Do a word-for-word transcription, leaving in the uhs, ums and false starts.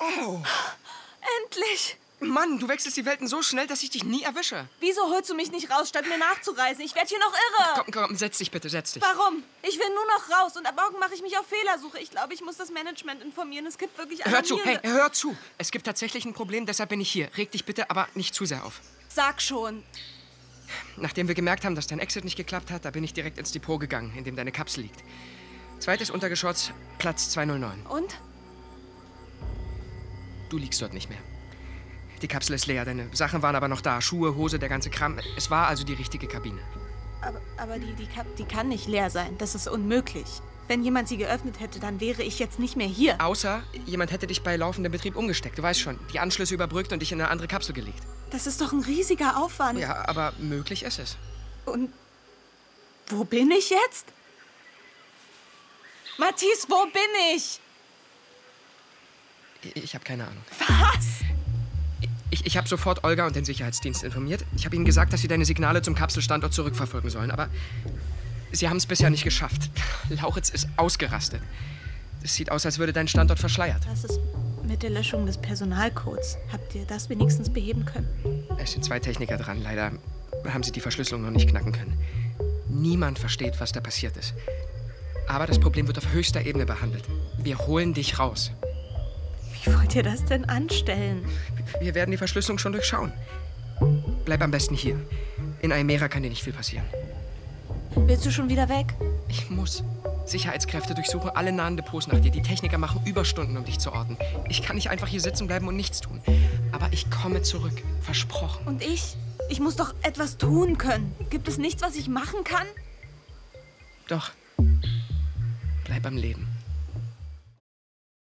Oh. Endlich! Mann, du wechselst die Welten so schnell, dass ich dich nie erwische. Wieso holst du mich nicht raus, statt mir nachzureisen? Ich werde hier noch irre. Komm, komm, setz dich bitte, setz dich. Warum? Ich will nur noch raus und ab morgen mache ich mich auf Fehlersuche. Ich glaube, ich muss das Management informieren. Es gibt wirklich Hör zu, hey, alarmierende- hör zu. Es gibt tatsächlich ein Problem, deshalb bin ich hier. Reg dich bitte aber nicht zu sehr auf. Sag schon. Nachdem wir gemerkt haben, dass dein Exit nicht geklappt hat, da bin ich direkt ins Depot gegangen, in dem deine Kapsel liegt. Zweites Untergeschoss, Platz zweihundertneun. Und? Du liegst dort nicht mehr. Die Kapsel ist leer, deine Sachen waren aber noch da. Schuhe, Hose, der ganze Kram. Es war also die richtige Kabine. Aber, aber die, die, Kap- die kann nicht leer sein. Das ist unmöglich. Wenn jemand sie geöffnet hätte, dann wäre ich jetzt nicht mehr hier. Außer jemand hätte dich bei laufendem Betrieb umgesteckt. Du weißt schon, die Anschlüsse überbrückt und dich in eine andere Kapsel gelegt. Das ist doch ein riesiger Aufwand. Ja, aber möglich ist es. Und wo bin ich jetzt? Matthias, wo bin ich? Ich, ich habe keine Ahnung. Was? Ich, ich habe sofort Olga und den Sicherheitsdienst informiert. Ich habe ihnen gesagt, dass sie deine Signale zum Kapselstandort zurückverfolgen sollen. Aber sie haben es bisher nicht geschafft. Lauritz ist ausgerastet. Es sieht aus, als würde dein Standort verschleiert. Was ist mit der Löschung des Personalcodes? Habt ihr das wenigstens beheben können? Es sind zwei Techniker dran. Leider haben sie die Verschlüsselung noch nicht knacken können. Niemand versteht, was da passiert ist. Aber das Problem wird auf höchster Ebene behandelt. Wir holen dich raus. Wie wollt ihr das denn anstellen? Wir werden die Verschlüsselung schon durchschauen. Bleib am besten hier. In Aimera kann dir nicht viel passieren. Willst du schon wieder weg? Ich muss. Sicherheitskräfte durchsuchen alle nahen Depots nach dir. Die Techniker machen Überstunden, um dich zu orten. Ich kann nicht einfach hier sitzen bleiben und nichts tun. Aber ich komme zurück. Versprochen. Und ich? Ich muss doch etwas tun können. Gibt es nichts, was ich machen kann? Doch. Bleib am Leben.